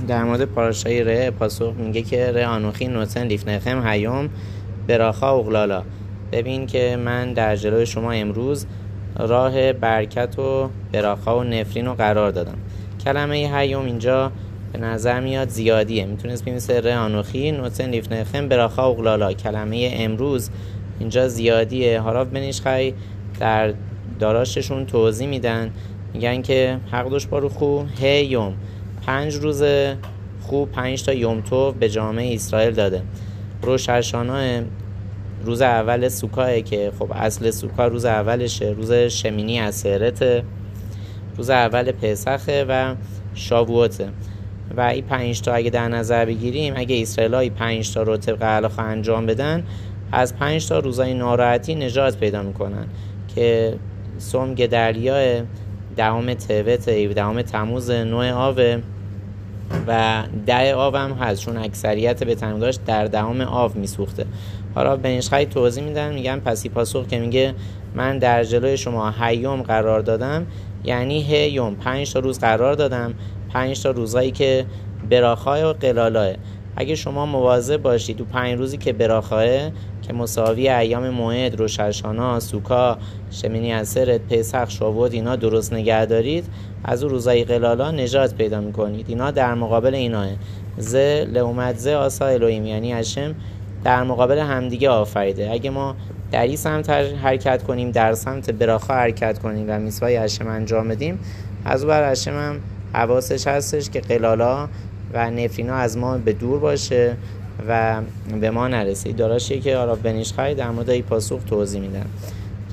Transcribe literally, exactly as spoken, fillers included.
در مورد پاراشای ره پاسخ میگه که ره آنوخی نوتن لیفنخم هیوم براخا اغلالا. ببین که من در جلوی شما امروز راه برکت و براخا و نفرین رو قرار دادم. کلمه هیوم اینجا به نظر میاد زیادیه، میتونست بنویسه ره آنوخی نوتن لیفنخم براخا اغلالا. کلمه امروز اینجا زیادیه. هاراف بن ایش خی در داراشتشون توضیح میدن، میگن که حق دوش بارو خو هی یوم، پنج روز خوب، پنج تا یوم تو به جامعه اسرائیل داده. روش هشاناه روز اول سوکاه که خب اصل سوکا روز اولشه، روز شمینی عصرته، روز اول پسخه و شاووته. و این پنج تا اگه در نظر بگیریم، اگه اسرائیل های پنج تا رو طبق هلاخا انجام بدن، از پنج تا روزای ناراحتی نجات پیدا میکنن که سوم گدریا دهم تبت دهم تموز نوع آوه و ده آو هم هست، چون اکثریت به تنم داشت در دهم آو میسوخته. حالا بن ایش خی توضیح میدن، میگن پسی پاسخ که میگه من در جلوی شما هیوم قرار دادم، یعنی هیوم پنج تا روز قرار دادم، پنج تا روزایی که براخای و قلالاه. اگه شما مواظب باشید تو پنج روزی که براخاه که مساوی ایام موعد، روش هشانا، سوکا، شمینی عصرت، پسخ، شاووت، اینا درست نگه دارید، از اون روزای قلالا نجات پیدا میکنید. اینا در مقابل ایناه ز لومت ز آسا الوهیم، یعنی هشم در مقابل همدیگه آفریده. اگه ما در این سمت حرکت کنیم، در سمت براخا حرکت کنیم و میثوای هشم انجام بدیم، از اون بر هشم هم حواسش هستش که قلالا و نفرینا از ما به دور باشه و به ما نرسه. داراشیه که آراف بن ایش خی در مورد این پاسخ توضیح میدن.